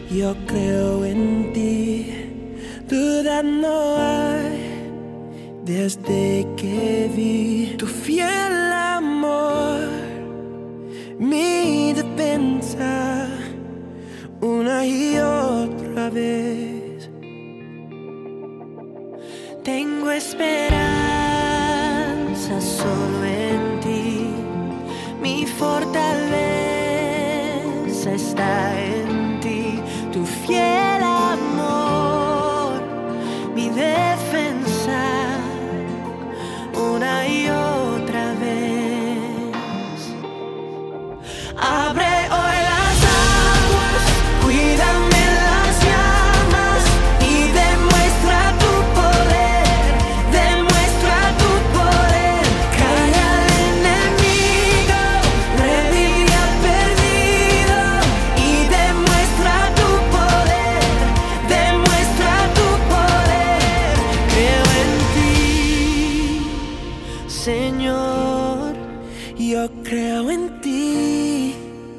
Yo creo en ti, duda no hay. Desde que vi tu fiel amor, mi defensa, una y otra vez. Tengo esperanza solo en ti, mi fortaleza está en ti, tu fiel amor, mi defensa, una y otra vez. Abre hoy las aguas, cuídame las llamas y demuestra tu poder, demuestra tu poder. Calla al enemigo, revive al perdido y demuestra tu poder, demuestra tu poder. Creo en ti, Señor. Yo creo en ti,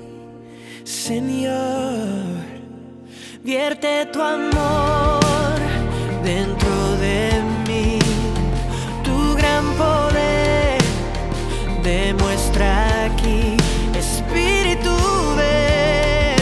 Señor. Vierte tu amor dentro de mí, tu gran poder demuestra aquí. Espíritu, ven,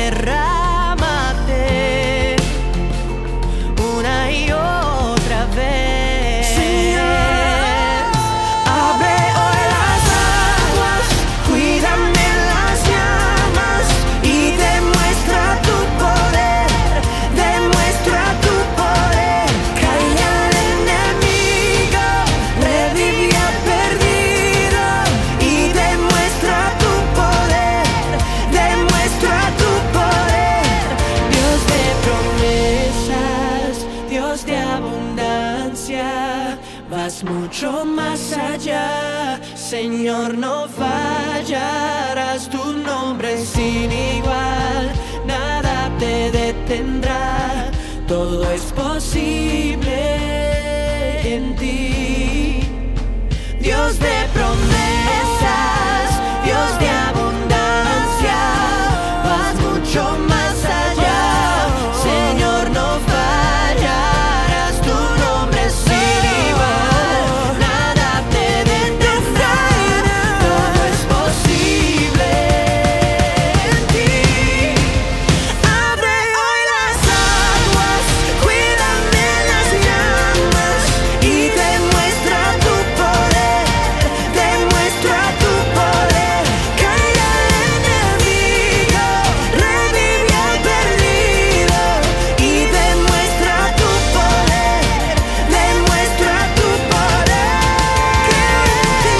derrámate una y otra vez. Señor, abre hoy las aguas, cuídame las llamas y demuestra tu poder, demuestra tu poder. Calla al enemigo, revive al perdido y demuestra tu poder, demuestra tu poder. Dios de promesas, Dios de abundancia, vas mucho más allá, Señor, no fallarás, tu nombre es sin igual, nada te detendrá, todo es posible en ti. Dios de promesas, Dios de abundancia, vas mucho más allá, Señor, no fallarás, tu nombre es sin igual, nada te detendrá, todo es posible en ti. Abre hoy las aguas, cuídame las llamas y demuestra tu poder, demuestra tu poder. Calla al enemigo, revive al perdido y demuestra tu poder, demuestra tu poder. Creo en ti,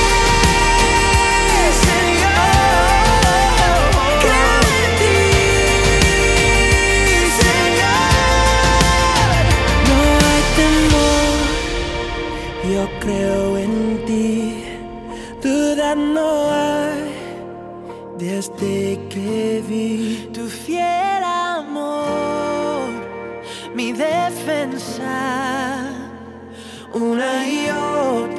Señor, creo en ti, Señor. no hay temor. Yo creo en ti, duda no hay. Desde que vi Tu fiel amor, mi defensa, una y otra